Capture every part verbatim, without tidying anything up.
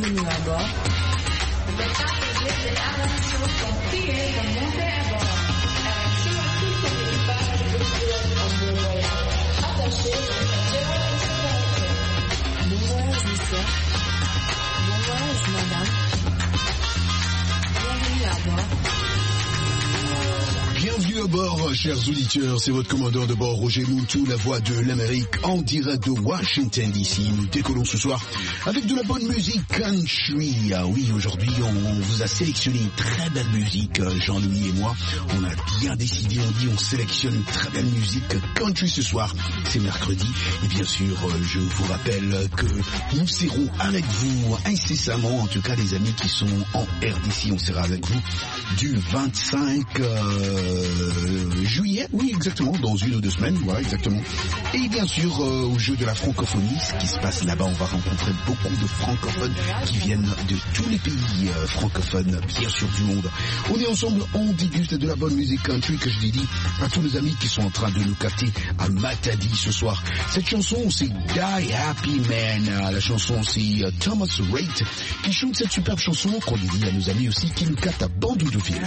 Bienvenue à bord. Les passagers de l'avion sont priés de monter à bord. Attention à tout son équipage et aux pilotes en bon voyage. Attachez vos ceintures de sécurité. Bon voyage, monsieur. Bon voyage, madame. Bienvenue à bord. Bienvenue à bord, chers auditeurs, c'est votre commandeur de bord, Roger Moutou, la voix de l'Amérique, en direct de Washington D C. Nous décollons ce soir avec de la bonne musique country. Ah oui, aujourd'hui, on vous a sélectionné une très belle musique, Jean-Louis et moi. On a bien décidé, on dit, on sélectionne une très belle musique country ce soir. C'est mercredi, et bien sûr, je vous rappelle que nous serons avec vous incessamment, en tout cas les amis qui sont en R D C, on sera avec vous du vingt-cinq Euh, juillet, oui exactement, dans une ou deux semaines, voilà exactement. Et bien sûr euh, au jeu de la francophonie, ce qui se passe là-bas, on va rencontrer beaucoup de francophones qui viennent de tous les pays euh, francophones, bien sûr du monde. On est ensemble, on déguste de la bonne musique country que je dédie à tous les amis qui sont en train de nous capter à Matadi ce soir. Cette chanson c'est Die Happy Man, la chanson c'est euh, Thomas Rhett qui chante cette superbe chanson qu'on dédie à nos amis aussi qui nous captent à Bandoudouville.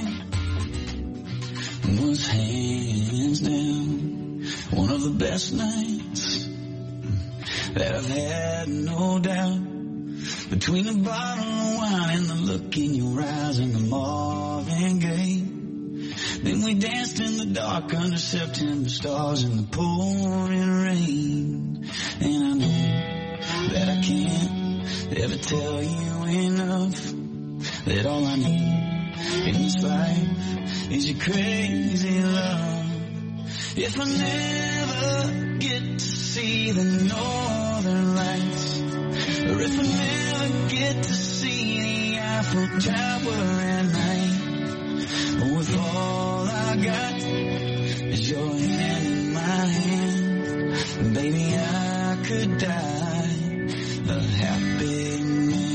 Was hands down one of the best nights that I've had, no doubt. Between the bottle of wine and the look in your eyes and the Marvin Gaye. Then we danced in the dark under September stars in the pouring rain. And I know that I can't ever tell you enough that all I need in this life is your crazy love. If I never get to see the northern lights, or if I never get to see the Eiffel Tower at night, or if all I got is your hand in my hand, baby, I could die a happy man.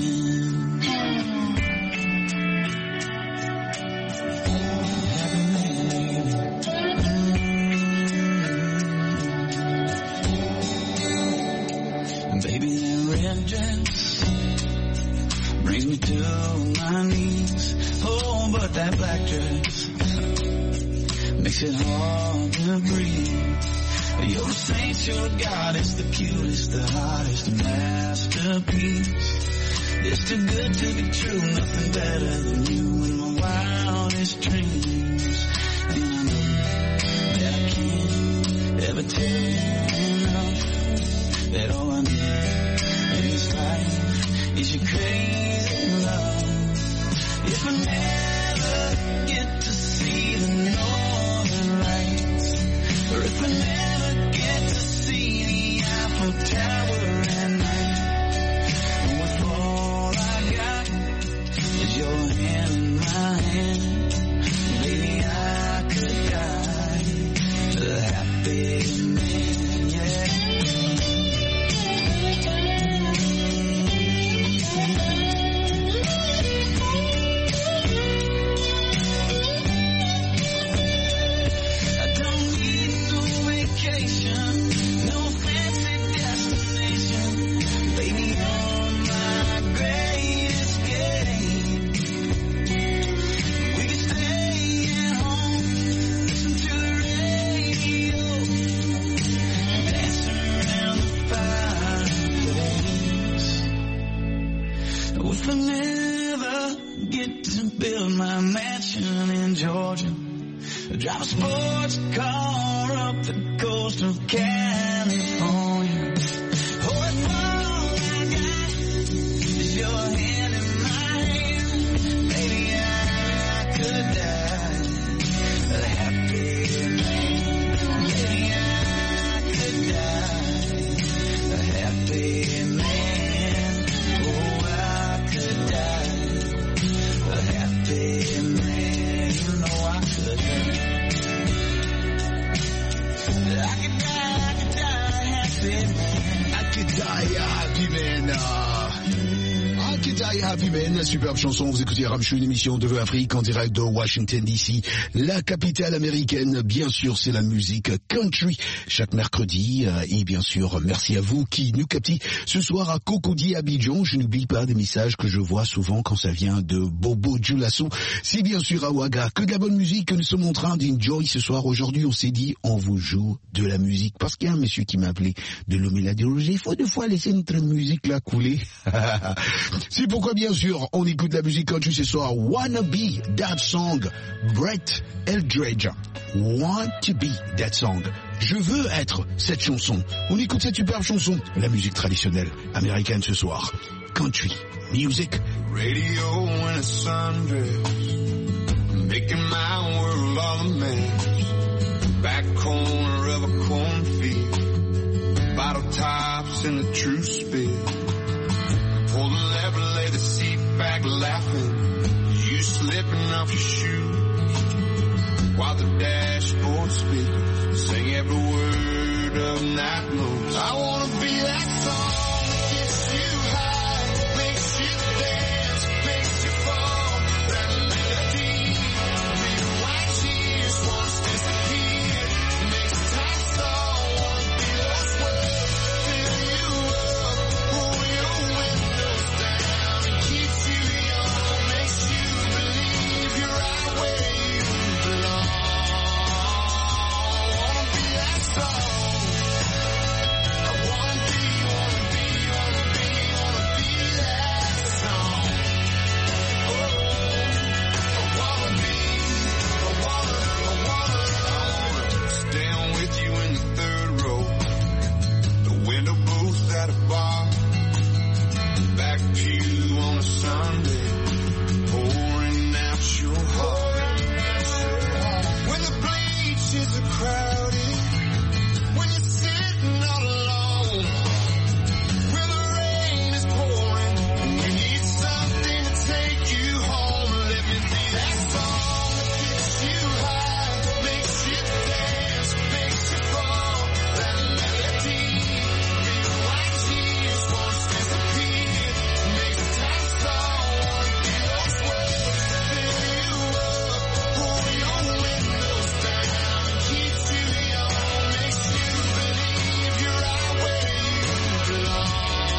Brings me to my knees. Oh, but that black dress makes it hard to breathe. You're a saint, you're a goddess, the cutest, the hottest masterpiece. It's too good to be true, nothing better than you in my wildest dreams. And I know that I can't ever tell you enough that all I need in this life is your crazy love. If I never get to see the northern lights, or if I never get to see the Eiffel Tower at night, and with all I got is your hand in my hand, baby, I could die a happy man, yeah. If I never get to build my mansion in Georgia, drive a sports car up the coast of California, oh, if all I got is your hand in my hand, maybe I could die a happy man, maybe I could die a happy man. Happy man, you know I could die. I could die, I could die happy man. Happy Man, superbe chanson. Vous écoutez Ramchou, une émission de Vœux Afrique en direct de Washington D C, la capitale américaine. Bien sûr, c'est la musique country chaque mercredi. Et bien sûr, merci à vous qui nous captez ce soir à Cocody, Abidjan. Je n'oublie pas des messages que je vois souvent quand ça vient de Bobo Dioulasso. C'est bien sûr à Ouaga. Que de la bonne musique que nous sommes en train d'enjoy ce soir. Aujourd'hui, on s'est dit, on vous joue de la musique. Parce qu'il y a un monsieur qui m'a appelé de l'homme et la déologie. Il faut deux fois laisser notre musique là couler. C'est pourquoi, bien sûr, on écoute la musique country ce soir. Wanna Be That Song, Brett Eldredge. Want to Be That Song. Je veux être cette chanson. On écoute cette superbe chanson. La musique traditionnelle américaine ce soir. Country music. Radio when the sun drifts, making my world all a mess. Back corner of a cornfield, bottle tops in the true spit. Pull the lever, lay the seat back laughing. You slipping off your shoes while the dashboard speaks. Sing every word of night moves. I wanna be that song that gets you high, makes you dance, makes you fall. That melody, big white tears once disappeared. Makes time stall, wanna be those words, fill you up, roll your windows down and keep you young. Makes you believe you're right where you belong. I wanna be that song. I wanna be, wanna be, wanna be, wanna be that song. Oh, I wanna be, I wanna, I wanna, I wanna stand with you in the third row, the window booth at a bar, back pew on a Sunday, pouring out your heart. When the bleachers are crowded, when you're sitting all alone, when the rain is pouring, and you need something to take you home. Let me be that song that gets you high, makes you dance, makes you fall. That melody, big white tears once disappeared. Makes time stall, wanna be those words, fill you up, roll your windows down and keeps you young. Makes you believe you're right where you belong.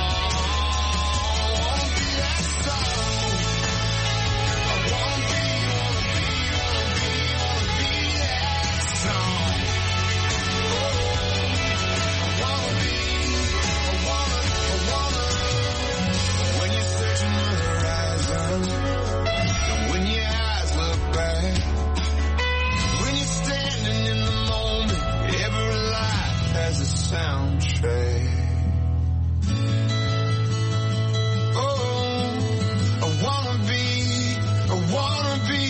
I wanna be that song. I wanna be, wanna be, wanna be, wanna be that song. Oh, I wanna be, I wanna, I wanna. When you're searching the horizon, and when your eyes look back, when you're standing in the moment, every life has a soundtrack. Oh, I wanna be, I wanna be.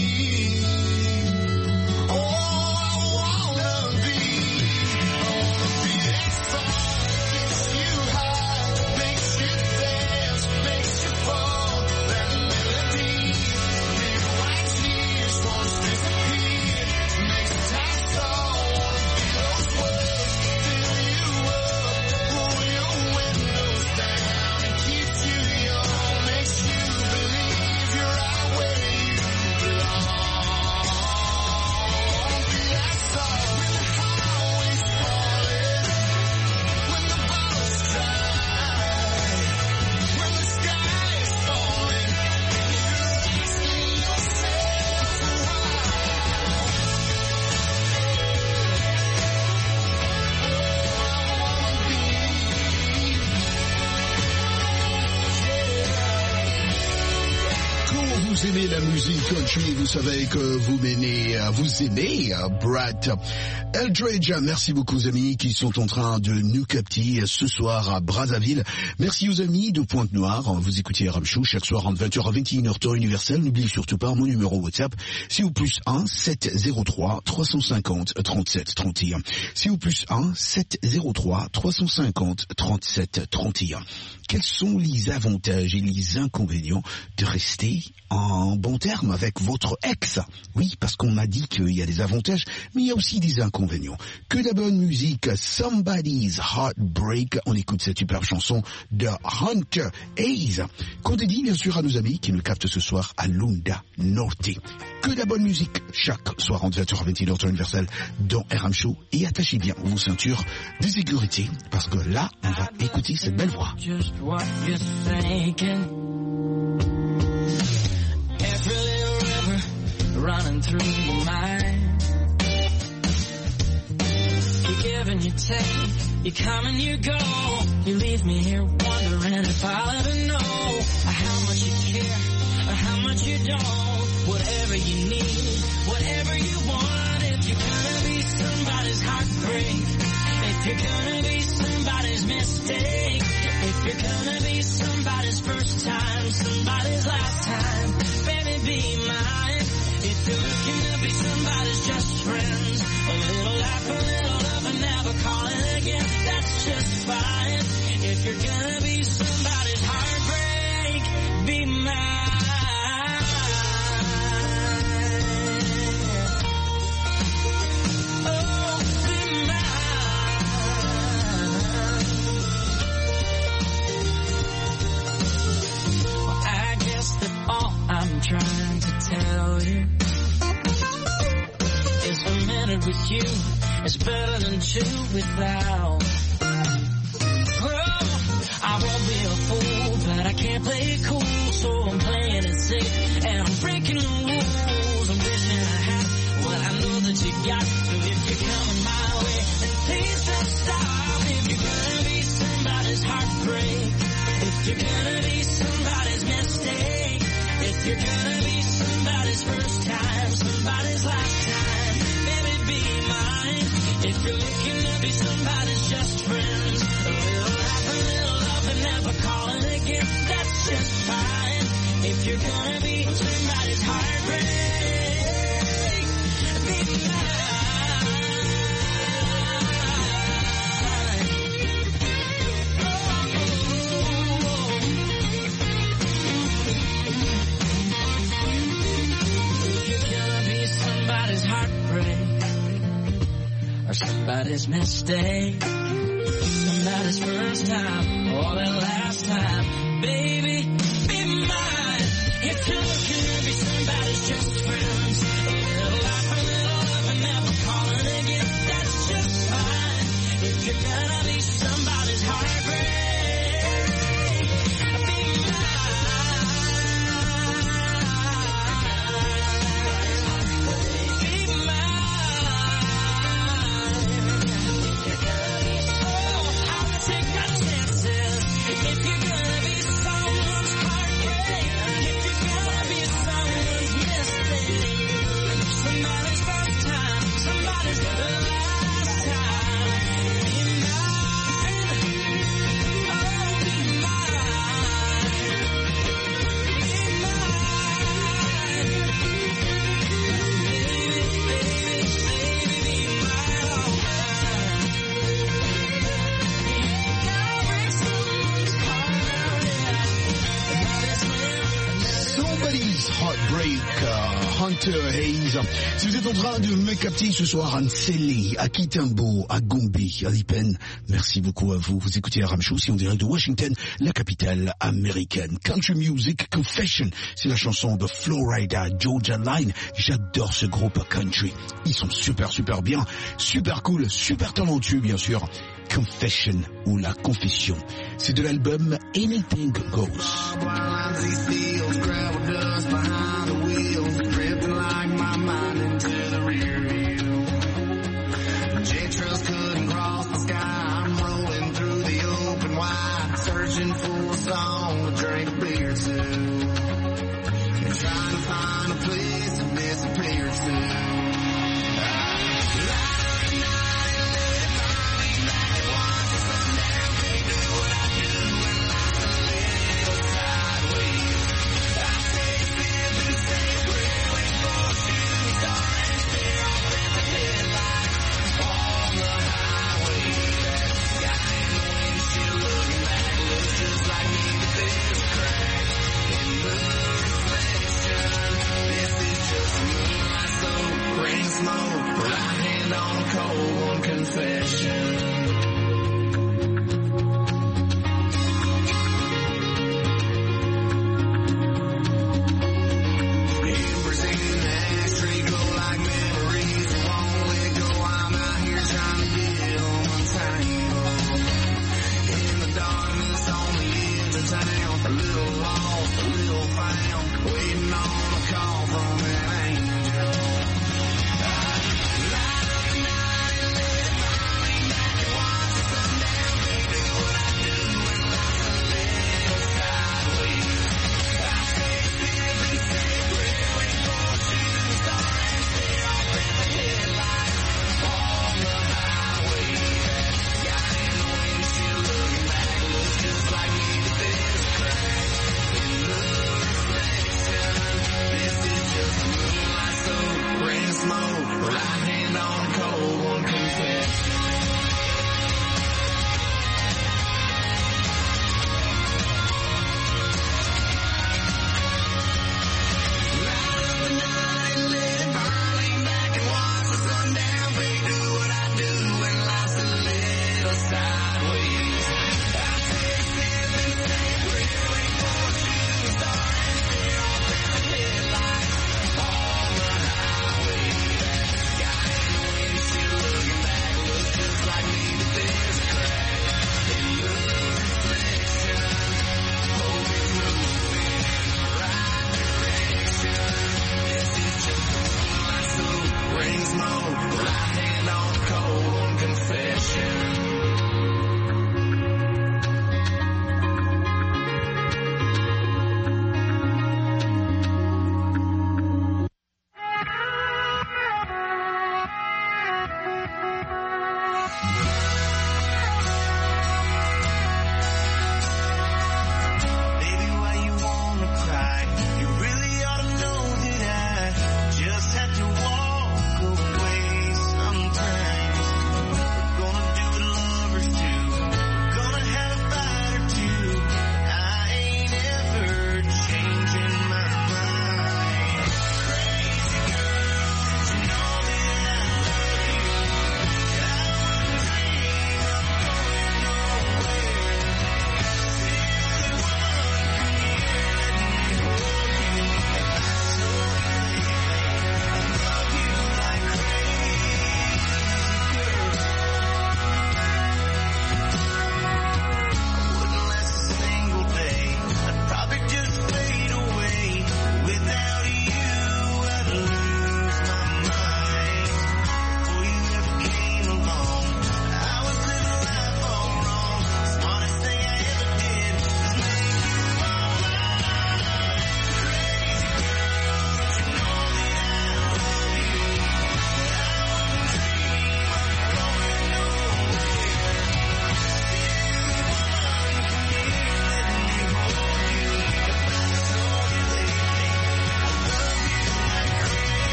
Oh, I wanna be, I wanna be that song that gets you high, makes you dance, makes you fall. That melody, big white tears once disappeared. Makes time stall, wanna be those words, fill you up, roll your windows down and keeps you young. Makes you believe you're right where you belong. I wanna be that song when the highway's falling, when the bottle's dry, when the sky is falling, and you're asking yourself Quand vous aimez la musique country, vous savez que vous menez, vous aimez Brett Eldredge. Merci beaucoup aux amis qui sont en train de nous capter ce soir à Brazzaville. Merci aux amis de Pointe-Noire. Vous écoutez Ramchou chaque soir entre vingt heures à vingt et une heures temps universel. N'oubliez surtout pas mon numéro WhatsApp. C'est au plus un sept zéro trois trois cent cinquante trente-sept trente et un. C'est au plus un sept zéro trois trois cent cinquante trente-sept trente et un. Quels sont les avantages et les inconvénients de rester en en bon terme avec votre ex. Oui, parce qu'on m'a dit qu'il y a des avantages, mais il y a aussi des inconvénients. Que de la bonne musique, Somebody's Heartbreak. On écoute cette superbe chanson de Hunter Hayes, qu'on dédie bien sûr à nos amis qui nous captent ce soir à Lunda Norte. Que de la bonne musique chaque soir en vingt heures à vingt et une heures temps universel dans R M Show. Et attachez bien vos ceintures de sécurité, parce que là, on va écouter cette belle voix. Just what you're thinking. Every little river running through your mind. You give and you take, you come and you go. You leave me here wondering if I'll ever know how much you care or how much you don't. Whatever you need, whatever you want. If you're gonna be somebody's heartbreak, if you're gonna be somebody's mistake, if you're gonna be somebody's first time, somebody's last time, baby, be mine. If you're looking to be somebody's just friends, a little laugh, a little love, and never call it again, that's just fine. If you're gonna be somebody's heartbreak, be mine. I'm trying to tell you is a minute with you is better than two without. Oh, I won't be a fool, but I can't play it cool, so I'm playing it safe and I'm breaking the rules. I'm wishing I had what I know that you got. So if you're coming my way, then please don't stop. If you're gonna be somebody's heartbreak, if you're gonna be somebody's mistake, if you're gonna be somebody's first time, somebody's last time, baby, be mine. If you're looking to be somebody's just friends, a little laugh, a little love, and never call it again, that's just fine. If you're gonna be somebody's heartbreak, be mine. Somebody's heartbreak or somebody's mistake, somebody's first time or their last time, baby, be mine. If you're looking to be somebody's just friends, a little laugh, a little love, and never call it again, that's just fine. If you're gonna be somebody's heartbreak, be Hunter Hayes. Si vous êtes en train de me capter ce soir à Nsele, à Kitambo, à Gombe, à Lipen, merci beaucoup à vous. Vous écoutez la R M Show, aussi en direct de Washington, la capitale américaine. Country Music Confession, c'est la chanson de Florida Georgia Line. J'adore ce groupe country. Ils sont super, super bien, super cool, super talentueux, bien sûr. Confession, ou la confession. C'est de l'album Anything Goes. Like my mind into the rear view. J trails couldn't cross the sky. I'm rolling through the open wide, searching for a song to drink a beer to, and trying to find a place to disappear to. Say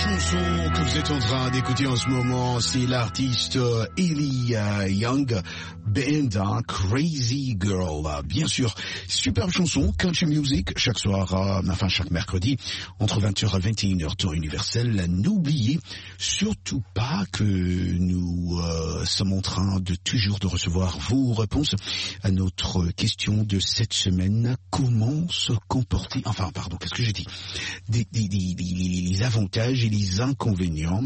chanson que vous êtes en train d'écouter en ce moment, c'est l'artiste euh, Ellie euh, Young, Band, hein, Crazy Girl. Bien sûr, superbe chanson, country music, chaque soir, euh, enfin chaque mercredi, entre vingt heures et vingt et une heures, temps universel. N'oubliez surtout pas que nous euh, sommes en train de toujours de recevoir vos réponses à notre question de cette semaine. Comment se comporter, enfin pardon, qu'est-ce que j'ai dit, des, des, des, des, les avantages et les inconvénients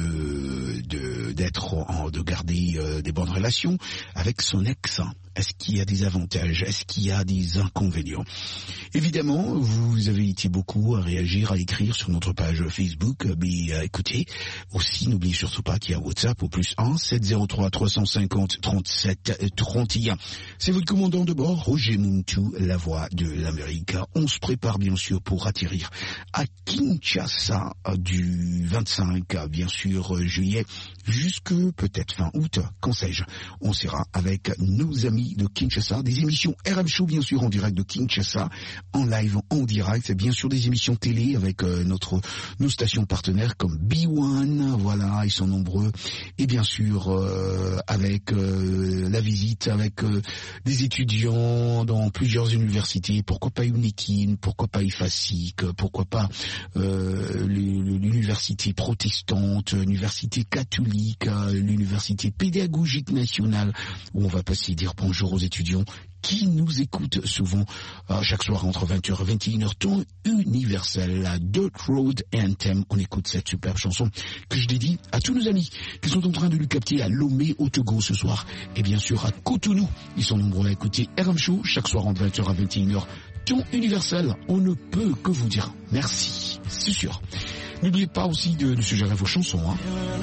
de de d'être en, de garder euh, des bonnes relations avec son ex. Est-ce qu'il y a des avantages? Est-ce qu'il y a des inconvénients? Évidemment, vous avez été beaucoup à réagir, à écrire sur notre page Facebook. Mais euh, écoutez, aussi n'oubliez surtout pas qu'il y a WhatsApp au plus un sept zéro trois trois cent cinquante trente-sept trente et un. C'est votre commandant de bord, Roger Muntu, la voix de l'Amérique. On se prépare bien sûr pour atterrir à Kinshasa du vingt-cinq, bien sûr, juillet, jusque peut-être fin août, quand sais-je. On sera avec nos amis de Kinshasa, des émissions R M Show bien sûr en direct de Kinshasa, en live, en direct, bien sûr des émissions télé avec euh, notre nos stations partenaires comme B un, voilà, ils sont nombreux, et bien sûr euh, avec euh, la visite avec euh, des étudiants dans plusieurs universités, pourquoi pas UNIKIN, pourquoi pas I F A S I C, pourquoi pas euh, l'université protestante, l'université catholique, l'université pédagogique nationale, où on va passer dire bonjour aux étudiants qui nous écoutent souvent euh, chaque soir entre vingt heures et vingt et une heures, temps universel, la Dirt Road Anthem. On écoute cette superbe chanson que je dédie à tous nos amis qui sont en train de nous capter à Lomé au Togo ce soir, et bien sûr à Cotonou. Ils sont nombreux à écouter R M Show chaque soir entre vingt heures et vingt et une heures, temps universel. On ne peut que vous dire merci, c'est sûr. N'oubliez pas aussi de, de suggérer vos chansons, hein.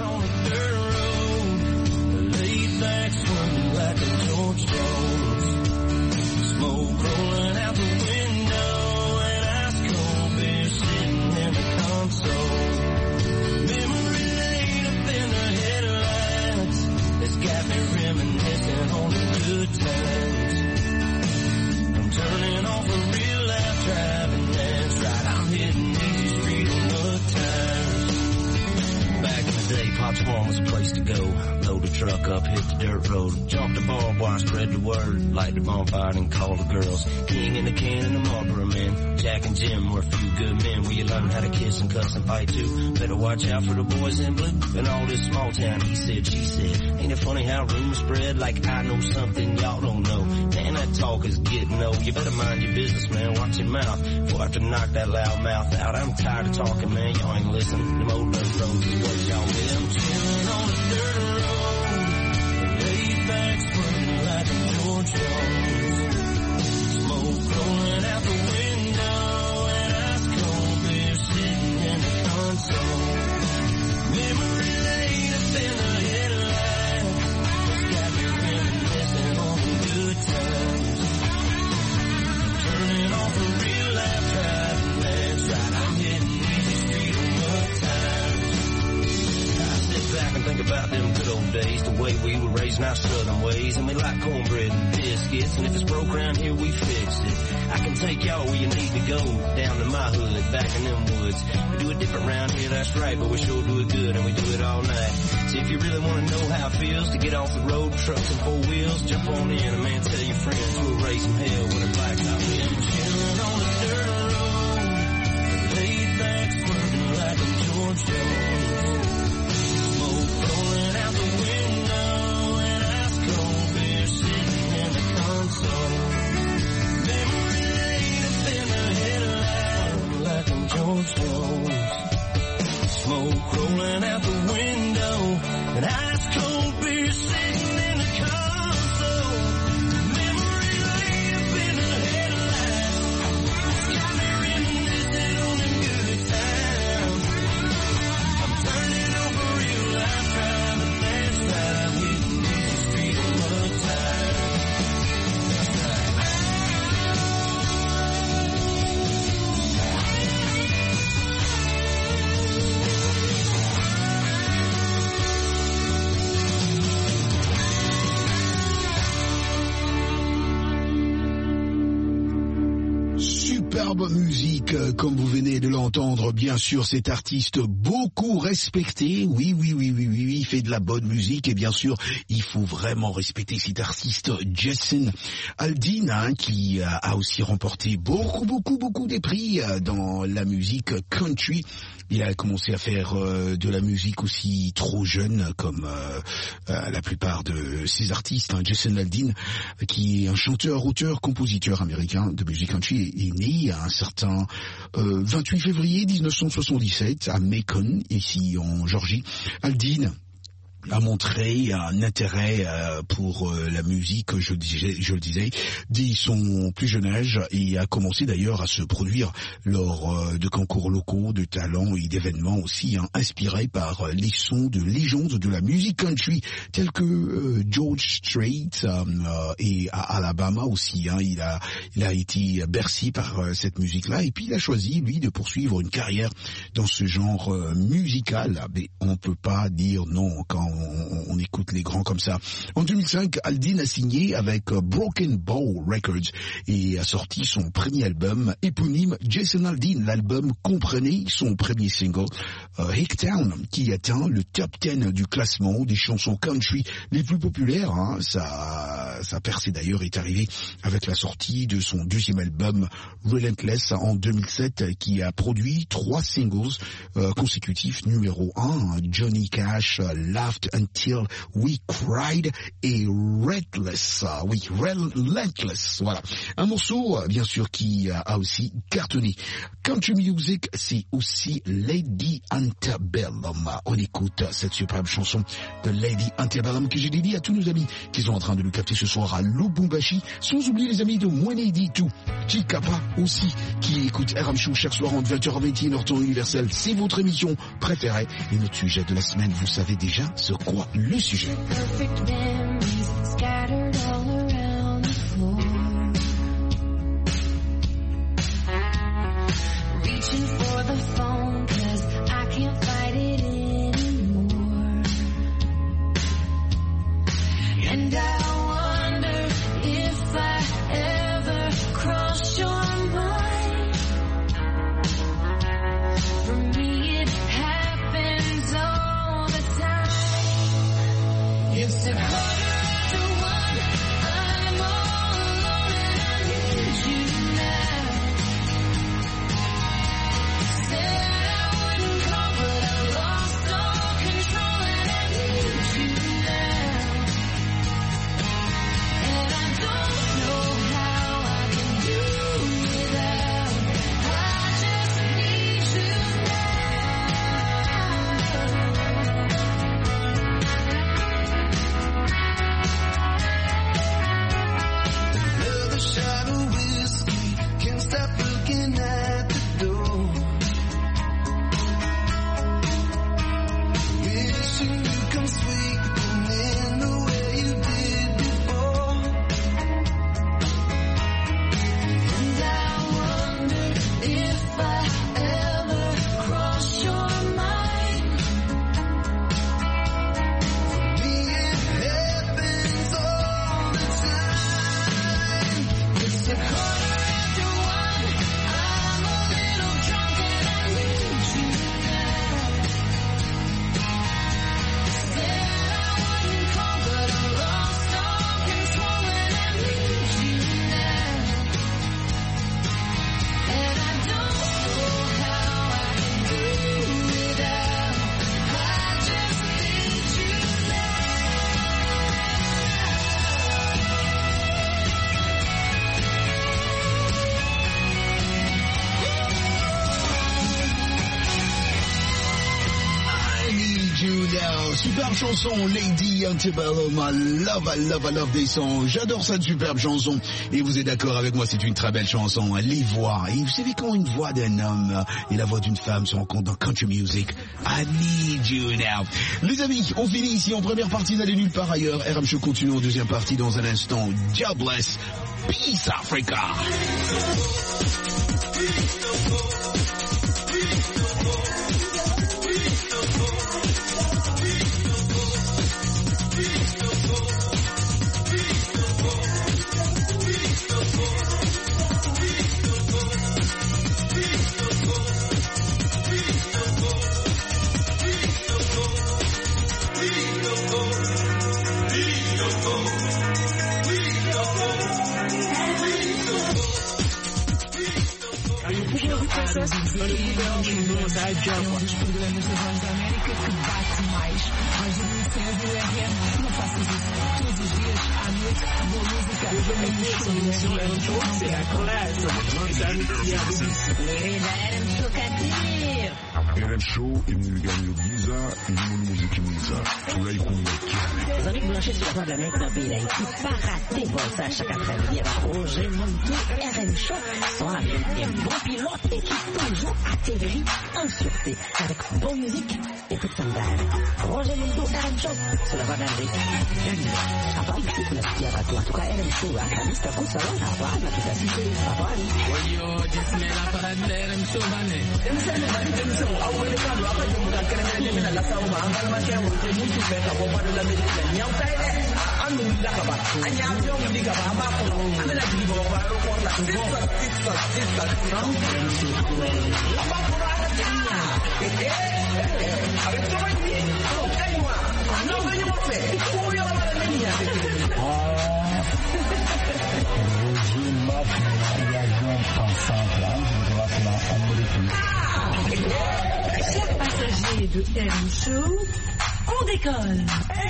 Smoke rolling out the window and ice cold beer sitting in the console. Memory laid up in the headlights, it's got me reminiscing on the good times. I'm turning off a real life driving, that's right, I'm hitting easy street on good times. Back in the day, Pop's Farm was a place to go. Load the truck up, hit the dirt road, jump the barbed wire, spread the word, light the bonfire and call the girls. King in the can and the Marlboro men, Jack and Jim were a few good men where you learn how to kiss and cuss and fight too. Better watch out for the boys in blue and all this small town he said, she said. Ain't it funny how rumors spread like I know something y'all don't know. Man, that talk is getting old. You better mind your business, man, watch your mouth before I have to knock that loud mouth out. I'm tired of talking, man, y'all ain't listening. Them old dirt roads is what y'all live. I'm chilling on the dirt road. Back swimming like a George Jones. Smoke rolling out the window and ice cold beer sitting in the console. Memory laid up in the headlight, it's got me reminiscing on the good times. Turning off a real life driving, that's right, I'm hitting easy street on good times. I sit back and think about them good old days, the way we were raised in our southern ways, and we like cornbread and biscuits, and if it's broke around here, we fix it. I can take y'all where you need to go, down to my hood, back in them woods. We do it different around here, that's right, but we sure do it good, and we do it all night. See, if you really want to know how it feels to get off the road, trucks and four wheels, jump on in, and man, tell your friends we'll raise some hell when the blacktop ends. Chilling on the dirt road, laid back, swerving like a George Jones. Smoke rolling out the window and ice cold beer sitting in the console. Memory laid up in the headlight like I'm George Jones. Smoke rolling out the window and ice cold beer sitting in the console. Memory laid up in the headlight. superbe musique, euh, comme vous venez de l'entendre, bien sûr, cet artiste beaucoup respecté, oui, oui, oui, oui, oui, oui, il fait de la bonne musique, et bien sûr, il faut vraiment respecter cet artiste Jason Aldean, hein, qui euh, a aussi remporté beaucoup, beaucoup, beaucoup des prix euh, dans la musique country. Il a commencé à faire euh, de la musique aussi trop jeune, comme euh, euh, la plupart de ces artistes. Hein. Jason Aldean, qui est un chanteur, auteur, compositeur américain de musique country, est, est né à un certain euh, vingt-huit février mille neuf cent soixante-dix-sept à Macon, ici en Georgie. Aldean a montré un intérêt euh, pour euh, la musique, je, disais, je le disais, dès son plus jeune âge, et a commencé d'ailleurs à se produire lors euh, de concours locaux, de talents et d'événements aussi, hein, inspirés par euh, les sons de légendes de la musique country, tels que euh, George Strait euh, euh, et à Alabama aussi. Hein, il a il a été bercé par euh, cette musique-là, et puis il a choisi, lui, de poursuivre une carrière dans ce genre euh, musical. Mais on ne peut pas dire non quand On, on écoute les grands comme ça. En deux mille cinq, Aldean a signé avec Broken Bow Records et a sorti son premier album éponyme Jason Aldean. L'album comprenait son premier single, uh, Hicktown, qui atteint le top dix du classement des chansons country les plus populaires. Hein. Sa, sa percée d'ailleurs est arrivée avec la sortie de son deuxième album Relentless en deux mille sept, qui a produit trois singles uh, consécutifs numéro un, Johnny Cash, uh, Laughed Until We Cried et Relentless, oui, Relentless, voilà. Un morceau, bien sûr, qui a aussi cartonné. Country music, c'est aussi Lady Antebellum. On écoute cette superbe chanson de Lady Antebellum que j'ai dédiée à tous nos amis qui sont en train de nous capter ce soir à Lubumbashi, sans oublier les amis de Mwenedi tout, Chikapa aussi, qui écoute R M Show chaque soir entre vingt heures vingt et une heures temps universel. C'est votre émission préférée et notre sujet de la semaine, vous savez déjà ce quoi le sujet. Perfect memories scattered all around the floor. Reaching for the phone 'cause I can't fight it anymore. And I wonder if I ever crossed your mind. For me it happens all the time. It's a quarter after one, I'm all alone and I need you now. Said I wouldn't call but I lost all control and I need you now. And I don't know how I can do without, I just need you Another shot of whiskey, can't stop looking at the door. Wishing you come sweeping in the way you did before. And I wonder if I ever cross your mind. Me, it happens all the time. It's a quarter after one, I'm a little drunk and I need you now. Said I wouldn't call but I lost all control and I need you now. And I don't know how I can do without, I just need you I need you now. Superbe chanson, Lady Antebellum. I love, I love, I love des sons. J'adore cette superbe chanson. Et vous êtes d'accord avec moi, c'est une très belle chanson. Les voix. Et vous savez quand une voix d'un homme et la voix d'une femme se rencontrent dans country music, I need you now. Les amis, on finit ici en première partie d'aller nulle part ailleurs. R M Show continue en deuxième partie dans un instant. Jobless. Peace Africa. success, quando eu puder alguém do Inside Job. É um dos programas da Voz da América que bate mais. Ajude-me sempre o R M. Não faças isso todos os dias, à noite, boa música. Eu já me disse, a émission R M Show, c'est la classe. C'est un métier à R M Show imulganya Giza imulmuziki mwiza tunaikumbakia. Les amis branchés sur la Voix de l'Amérique dans le pays d'Haïti, pas rater pour ça chaque après-midi avec Roger Montou R M Show sont avec des bons pilotes et qui toujours atterrit en sûreté avec bonne musique et peu de sandales. Roger Montou R M Show sur la Voix de l'Amérique. À part ici, pour la petite à en tout cas R M Show à la liste comme ça, à part la toute la cité, à part Oye, oye, la parade de R M Show, mané. awali kama hapa jumuda kana ne mena la sawo ma angal ma kya wote mutu be ka bo bada la me la nyam tay de anu la ka ba anya yo mi ga ba ba ko amela di bo ba ro ko la sisa sisa sisa aba ko ra tinya eh eh ave to ba ni ko kai wa no ba ni mo fe ko yo la ba ni ya Chers passagers de R M Show, on décolle.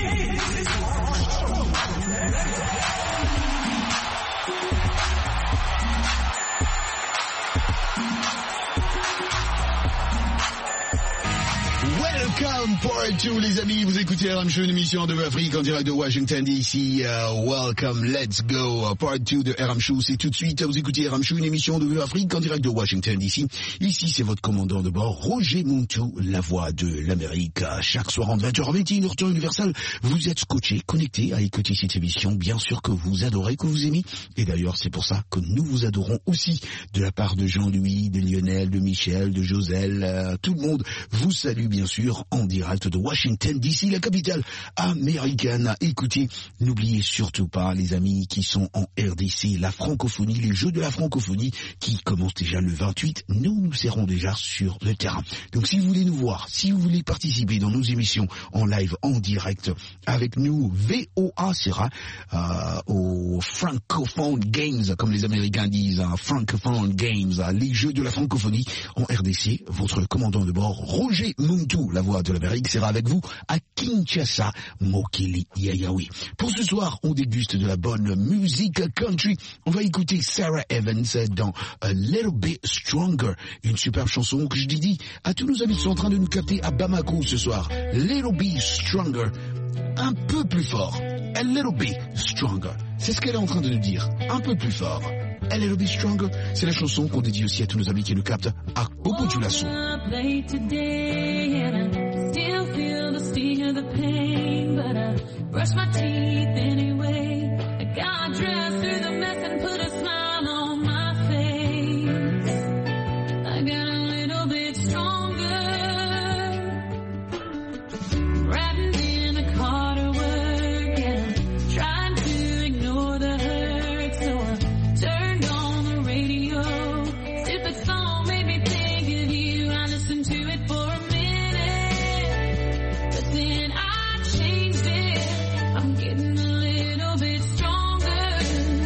Welcome part two, les amis. Vous écoutez R M Show, une émission de Afrique en direct de Washington D C. Uh, welcome, let's go. Uh, part two de R M Show, c'est tout de suite. Vous écoutez R M Show, une émission de Afrique en direct de Washington D C. Ici, c'est votre commandant de bord, Roger Montou, la voix de l'Amérique. Chaque soir en vingt heures, vingt et une heures, temps universel, vous êtes scotché, connecté à écouter cette émission. Bien sûr que vous adorez, que vous aimez. Et d'ailleurs, c'est pour ça que nous vous adorons aussi. De la part de Jean-Louis, de Lionel, de Michel, de Joselle, euh, tout le monde vous salue, bien sûr, en direct de Washington D C, la capitale américaine. Écoutez, n'oubliez surtout pas, les amis qui sont en R D C, la francophonie, les Jeux de la francophonie qui commencent déjà le vingt-huit. Nous, nous serons déjà sur le terrain. Donc, si vous voulez nous voir, si vous voulez participer dans nos émissions en live, en direct avec nous, V O A sera euh, au Francophone Games, comme les Américains disent, hein, Francophone Games, les Jeux de la francophonie en R D C. Votre commandant de bord, Roger Montou, la voix de l'Amérique, sera avec vous à Kinshasa, Mokili Yayaoui. Pour ce soir, on déguste de la bonne musique country. On va écouter Sarah Evans dans A Little Bit Stronger, une superbe chanson que je dédie à tous nos amis qui sont en train de nous capter à Bamako ce soir. Little Bit Stronger, un peu plus fort. A Little Bit Stronger, c'est ce qu'elle est en train de nous dire, un peu plus fort. A Little Bit Stronger, c'est la chanson qu'on dédie aussi à tous nos amis qui nous captent à Bobo Dioulasso. Still feel the sting of the pain, but I brush my teeth anyway. I got dressed through the mess and put a smile on my face. I got a little bit stronger, riding in a car to work, and I'm trying to ignore the hurt, so I turned on the radio. Stupid song made me think of you. I listened to it for a minute. Then I changed it. I'm getting a little bit stronger.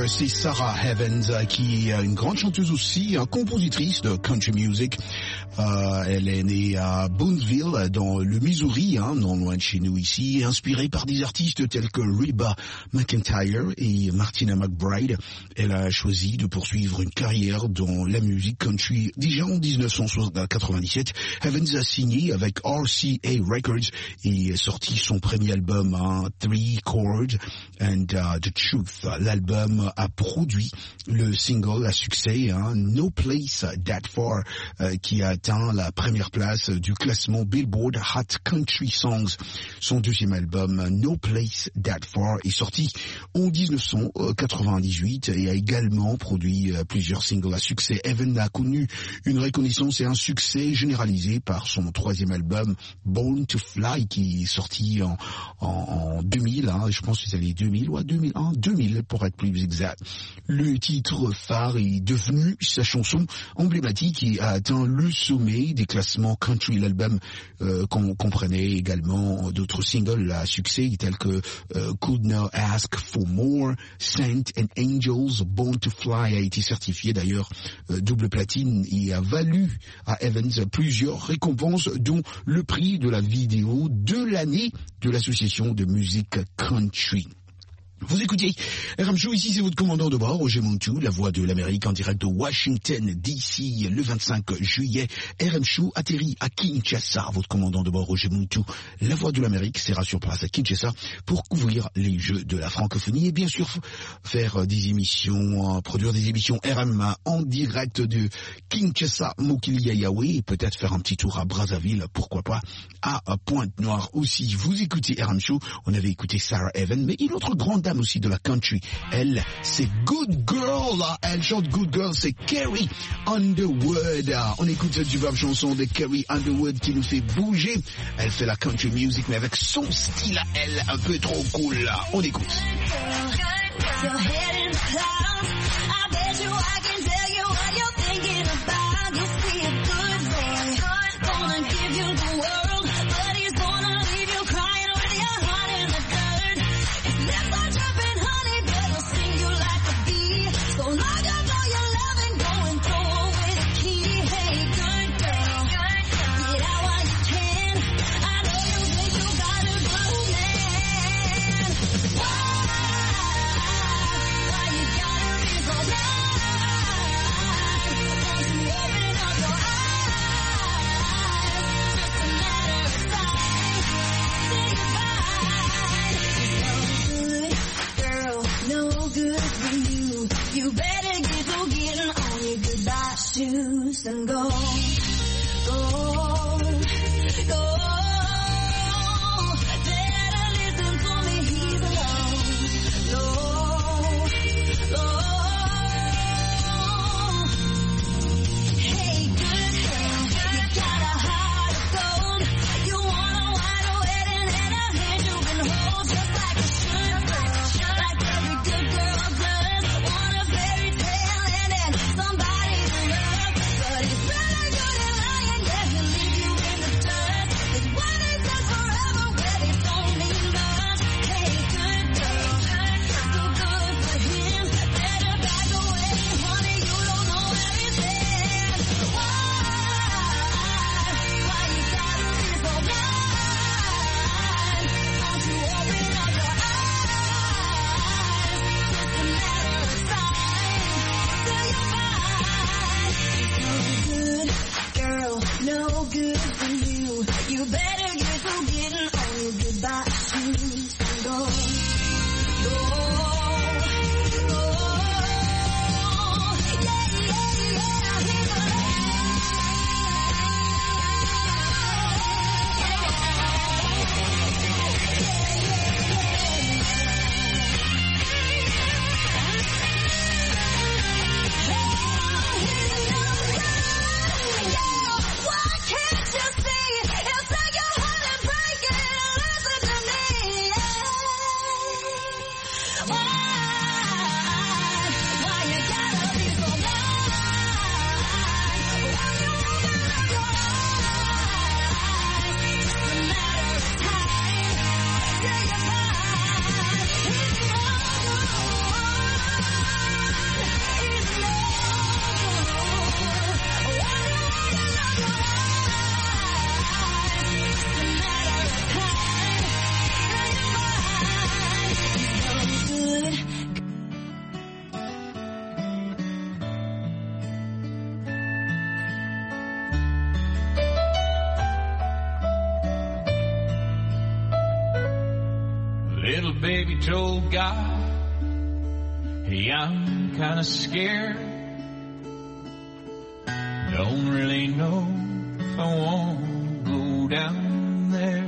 Slater, c'est Sarah Evans qui est une grande chanteuse aussi, compositrice de country music. Euh, elle est née à Boonville, dans le Missouri, hein, non loin de chez nous ici, inspirée par des artistes tels que Reba McEntire et Martina McBride. Elle a choisi de poursuivre une carrière dans la musique country. Déjà en dix-neuf cent quatre-vingt-dix-sept, Evans a signé avec R C A Records et sorti son premier album, hein, Three Chords and uh, the Truth. L'album a produit le single à succès, hein, No Place That Far, euh, qui a atteint la première place du classement Billboard Hot Country Songs. Son deuxième album, No Place That Far, est sorti en dix-neuf cent quatre-vingt-dix-huit et a également produit euh, plusieurs singles à succès. Evan a connu une reconnaissance et un succès généralisé par son troisième album, Born to Fly, qui est sorti en, en, en deux mille, hein, je pense que c'est les deux mille ou ouais, deux mille un, deux mille pour être plus exact. Le titre phare est devenu sa chanson emblématique et a atteint le sommet des classements country. L'album euh, com- comprenait également d'autres singles à succès tels que euh, Could Not Ask for More, Saint and Angels. Born to Fly a été certifié d'ailleurs euh, double platine et a valu à Evans plusieurs récompenses, dont le prix de la vidéo de l'année de l'association de musique country. Vous écoutez R M Show, ici c'est votre commandant de bord, Roger Montou, la voix de l'Amérique en direct de Washington D C le vingt-cinq juillet. R M Show atterrit à Kinshasa, votre commandant de bord, Roger Montou, la voix de l'Amérique, sera sur place à Kinshasa pour couvrir les Jeux de la francophonie et bien sûr faire des émissions, produire des émissions R M en direct de Kinshasa, Mokili-Yaoundé et peut-être faire un petit tour à Brazzaville, pourquoi pas, à Pointe-Noire aussi. Vous écoutez R M Show, on avait écouté Sarah Evans, mais une autre grande dame aussi de la country, elle, c'est Good Girl, elle chante Good Girl, c'est Carrie Underwood. On écoute cette superbe chanson de Carrie Underwood qui nous fait bouger. Elle fait la country music, mais avec son style à elle, un peu trop cool. On écoute. Shoes and go, go, go. Better listen to me, he's alone. Low, low. Hey, good girl, you got a heart of gold. You want a wide wedding and a hand you can hold, just like a should girl, like every good girl does. Want a fairy tale and then somebody to love. But it's better good than lying, yeah, he'll leave you in the dust. baby told God, hey, I'm kinda scared. Don't really know if I want to go down there.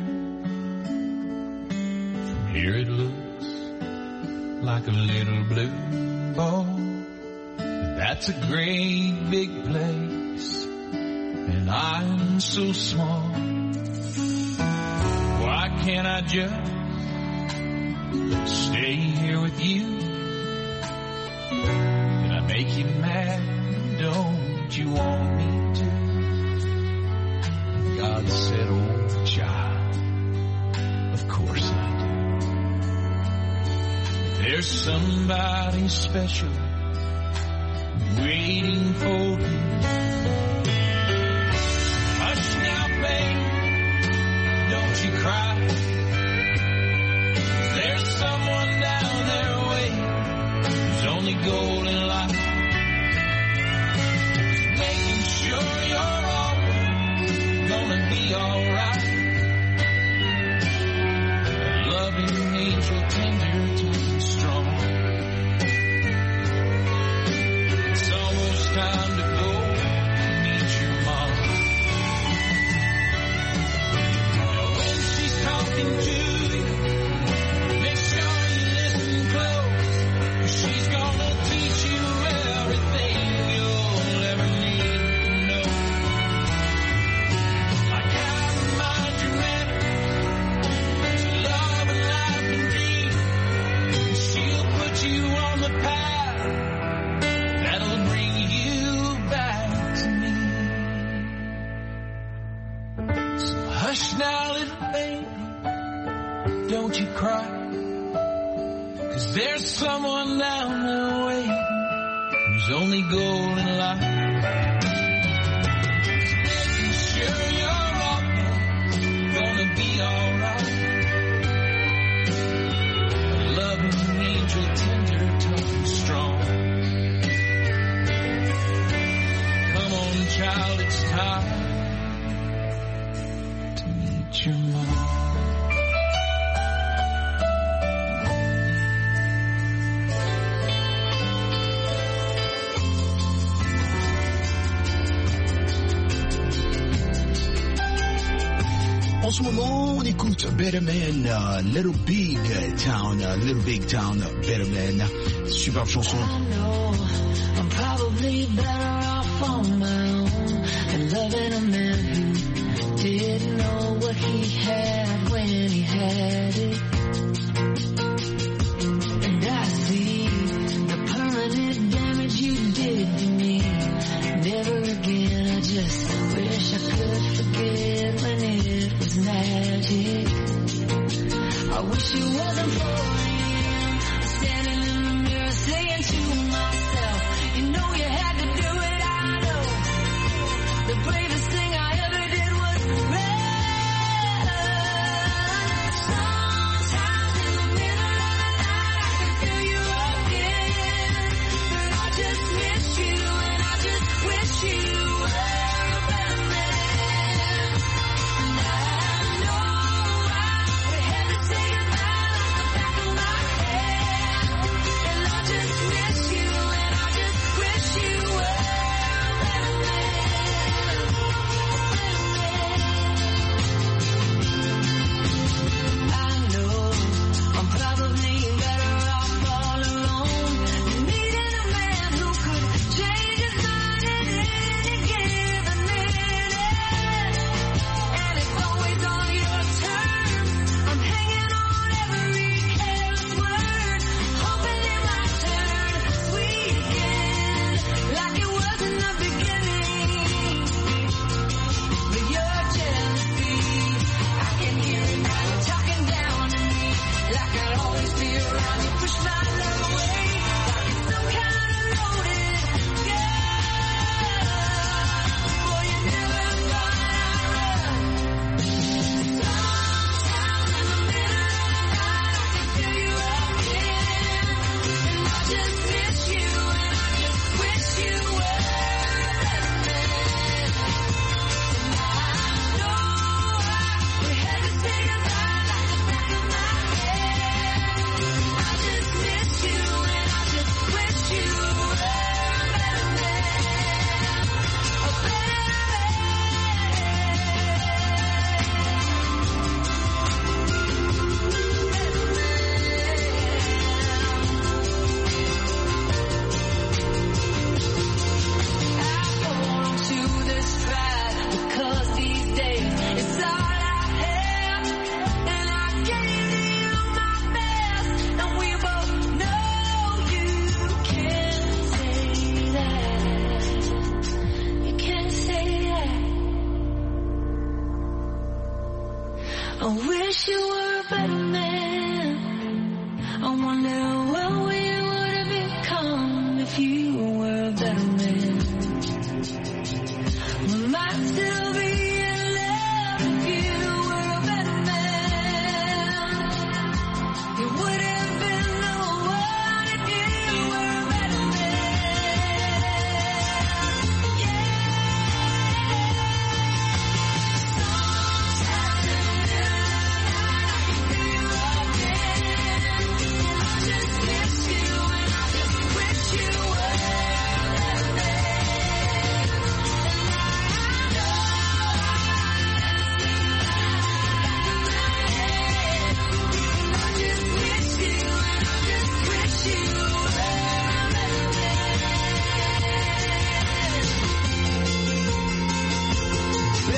From here it looks like a little blue ball. That's a great big place, and I'm so small. Why can't I just stay here with you? Did I make you mad? Don't you want me to? God said, oh child, of course I do. There's somebody special waiting for you. Hush now, babe, don't you cry. There's someone down there waiting whose only goal in life is making sure you're always gonna be alright. A loving angel, tender, tough, strong. It's almost time to go meet your mom. Now when she's talking to you, make sure you listen close. She's gonna teach you everything you'll ever need to know. Like how to mind your manners, to love and life and dreams. She'll put you on the path that'll bring you back to me. So hush now, little baby, don't you cry. 'Cause there's someone down there waiting whose only goal in life is making sure you're always gonna be alright. A loving angel, tender, tough and strong. Come on, child, it's time to meet your mom. En ce moment, on écoute Better Man, uh, Little Big Town, uh, Little Big Town, Better Man. Superbe chanson. I know I'm probably better off on my own than loving a man who didn't know what he had when he had it. And I see the permanent damage you did to me. Never again, I just wish I could forget when it was magic. I wish it wasn't four a.m. standing in the mirror saying to myself, you know you had to do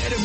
better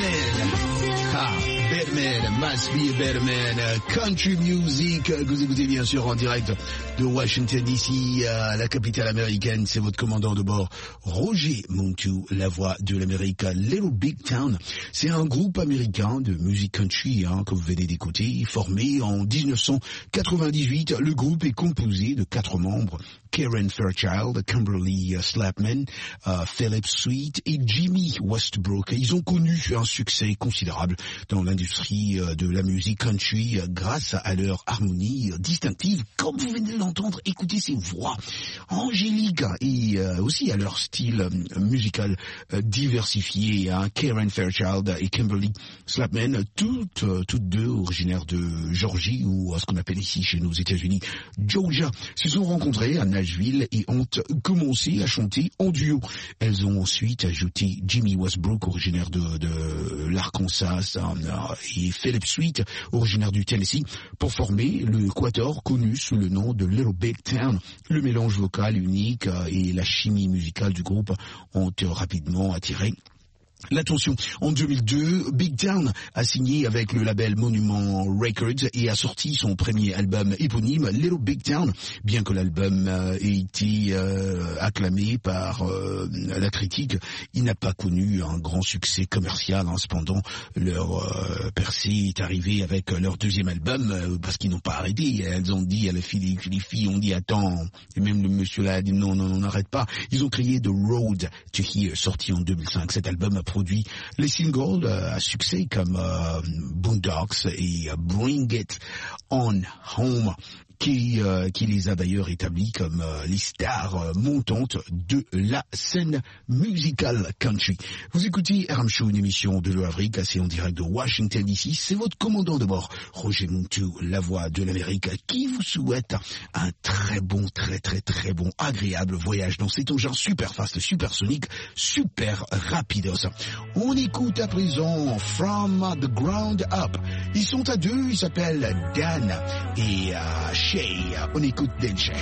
man. Ah, better man, must be a better man. Uh, country music, uh, que vous écoutez bien sûr en direct de Washington D C, uh, la capitale américaine. C'est votre commandant de bord, Roger Montu, la voix de l'Amérique. Little Big Town, c'est un groupe américain de musique country hein, que vous venez d'écouter, formé en dix-neuf cent quatre-vingt-dix-huit. Le groupe est composé de quatre membres: Karen Fairchild, Kimberly Slapman, uh, Philip Sweet et Jimmy Westbrook. Ils ont connu un succès considérable dans l'industrie de la musique country grâce à leur harmonie distinctive. Comme vous venez de l'entendre, écoutez ces voix angéliques et euh, aussi à leur style musical euh, diversifié. Hein. Karen Fairchild et Kimberly Slapman, toutes, euh, toutes deux originaires de Georgie ou ce qu'on appelle ici chez nous aux États-Unis Georgia, se sont rencontrées à Nashville et ont commencé à chanter en duo. Elles ont ensuite ajouté Jimmy Westbrook, originaire de, de l'Arkansas, et Philip Sweet, originaire du Tennessee, pour former le quatuor connu sous le nom de Little Big Town. Le mélange vocal unique et la chimie musicale du groupe ont rapidement attiré l'attention. En deux mille deux, Big Town a signé avec le label Monument Records et a sorti son premier album éponyme, Little Big Town. Bien que l'album euh, ait été euh, acclamé par euh, la critique, il n'a pas connu un grand succès commercial. Hein. Cependant, leur euh, percée est arrivée avec leur deuxième album euh, parce qu'ils n'ont pas arrêté. Elles ont dit à la fille, les filles ont dit attends, et même le monsieur là a dit non, non, non, n'arrête pas. Ils ont créé The Road to Here, sorti en deux mille cinq. Cet album a produit les singles euh, à succès comme euh, Boondocks et euh, Bring It On Home, qui, euh, qui les a d'ailleurs établis comme euh, les stars euh, montantes de la scène musicale country. Vous écoutez R M Show, une émission de Le Havre, cassée en direct de Washington D C. C'est votre commandant de bord, Roger Montu, la voix de l'Amérique, qui vous souhaite un très bon, très très très bon, agréable voyage dans cet engin super fast, super sonique, super rapidos. On écoute à présent From the Ground Up. Ils sont à deux, ils s'appellent Dan et euh, Shay. On écoute Dan Shay.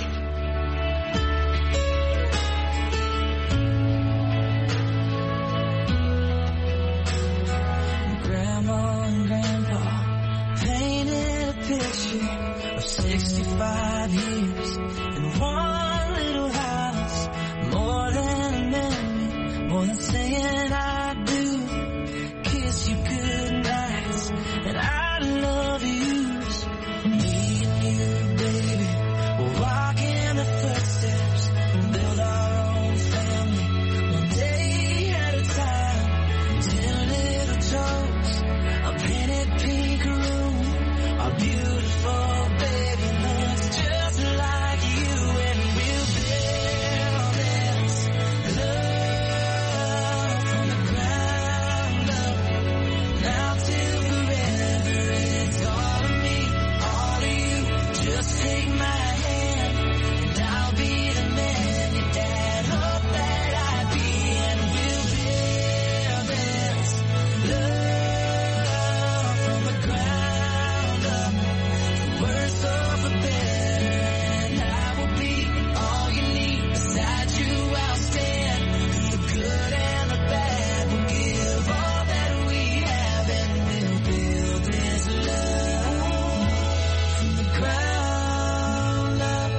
Grandma and Grandpa painted a picture of sixty-five years in one little house. More than a memory, more than saying I do. Kiss you good nights and I love yous. Me and you, baby, we'll walk in the footsteps and build our own family one day at a time. Ten little toes, a painted pink room. Our beautiful baby looks just like you, and we'll build this love from the ground up. Now till forever, it's all of me, all of you. Just take my hand, and I'll be the man your dad hoped that I'd be, and we'll build this love from the ground up. For worse or for better, and I will be all you need. Beside you, I'll stand. Through the good and the bad, we'll give all that we have, and we'll build this love from the ground up.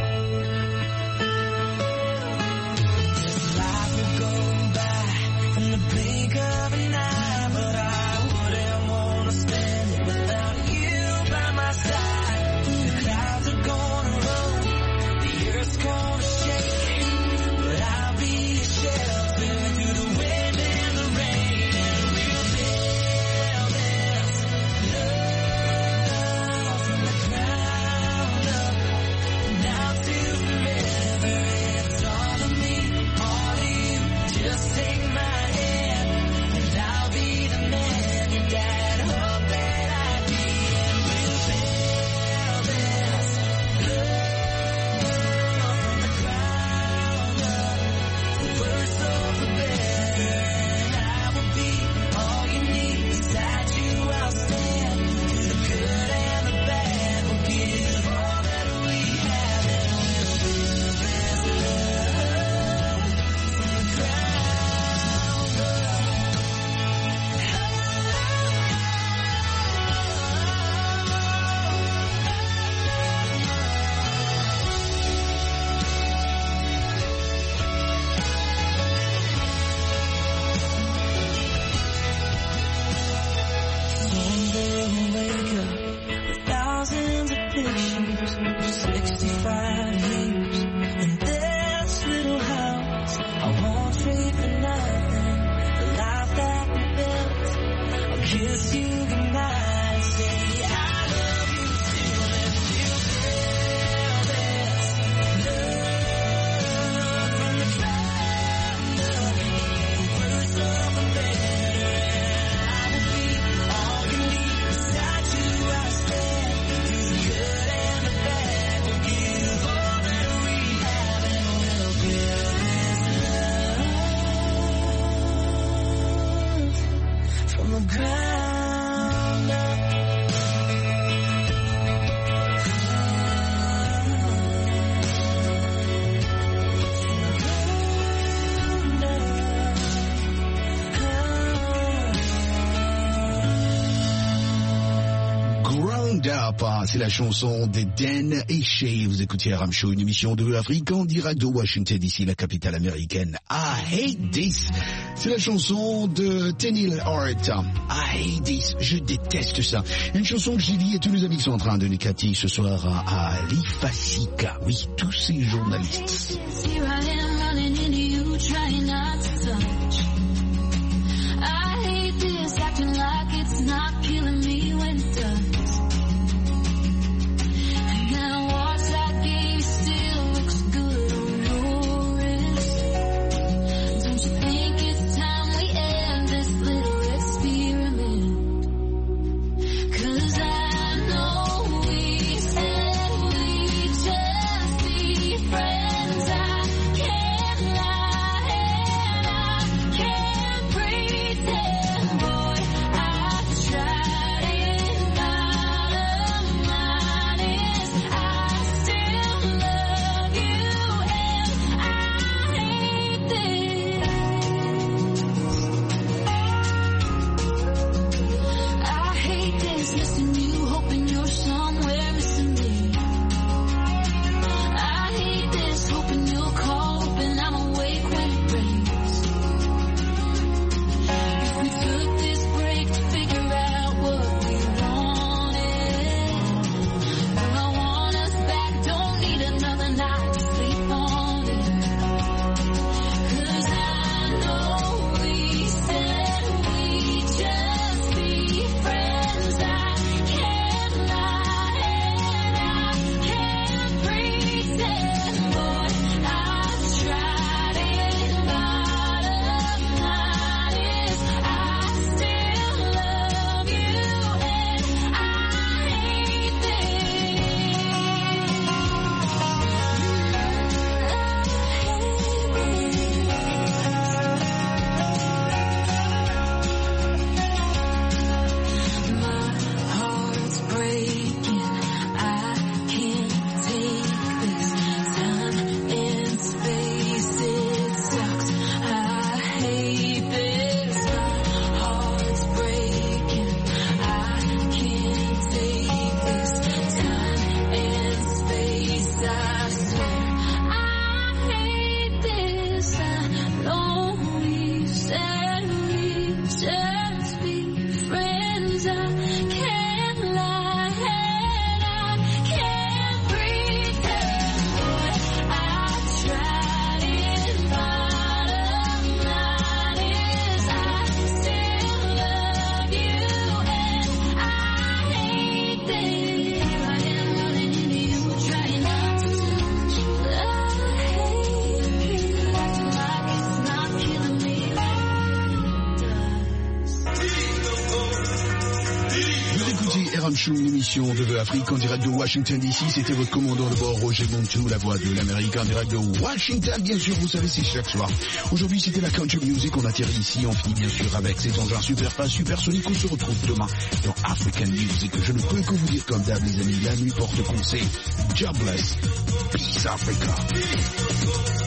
This life will go by in the blink of an eye, but I wouldn't want to spend it without you by my side. The clouds are gonna roll, the earth's gonna shake, but I'll be a shelter through the wind and the rain, and we'll build this love from the ground up. Now till forever, it's all of me, all of you. Just take my hand, and I'll be the man your dad hoped that I'd be, and we'll build this love from the ground up. For worse or for better, and I will be all you need. Beside you, I'll stand. Through the good and the bad, we'll give all that we have, and we'll build this love from the ground kiss you goodnight and say I love you still and still feel this love from the ground up, worse of a better, and I will be all you need. Beside you I stand, through the good and the bad, we'll give all that we have and we'll build this love from the ground up. Ground Up, hein, c'est la chanson de Dan et Shay. Vous écoutez Ram Show, une émission de Afrique en direct de Washington D C, la capitale américaine. I Hate This. C'est la chanson de Tenille Hart. I Hate This. Je déteste ça. Une chanson que j'ai dit et tous nos amis qui sont en train de nous capter ce soir à, à l'Ifasika. Oui, tous ces journalistes. Here I am running into you, trying not to touch. I hate this, acting like it's not killing me when it does. And that watch I gave you still looks good on your wrist. Don't you think it's time we end this little experiment? 'Cause I know we said we'd just be friends. I can't lie and I can't pretend, boy. I've tried it. Bottom line is I still love you and I hate this. I hate this, missing you, hoping you're somewhere missing me. I hate this, hoping you'll call, hoping I'm awake when it rains. If we took this break to figure out what we wanted, well, I want us back, don't need another night to sleep on it. 'Cause I know we said we'd just be friends. I can't lie and I can't pretend, boy. I've tried it. Bottom line is I still love you and I hate this. My heart's breaking. I can't take this. Time and space, it sucks. I hate this. My heart's breaking. I can't take this. Time and space, I swear. I hate this. I know we said we'd just be friends. I can't lie and I can't pretend, boy. I've tried it. Bottom line is I still love you and I hate this. Here I am running into you, trying not to touch. I hate this, acting like it's not killing me like it does. Vous écoutez Ram Show, une émission de The Afrique en direct de Washington D C. C'était votre commandant de bord, Roger Montou, la voix de l'Amérique en direct de Washington. Bien sûr, vous savez, c'est chaque soir. Aujourd'hui, c'était la country music. On atterrit ici. On finit bien sûr avec ces engins super pas, super soniques. On se retrouve demain dans African Music. Je ne peux que vous dire comme d'hab, les amis, la nuit porte conseil. Jobless. Peace Africa.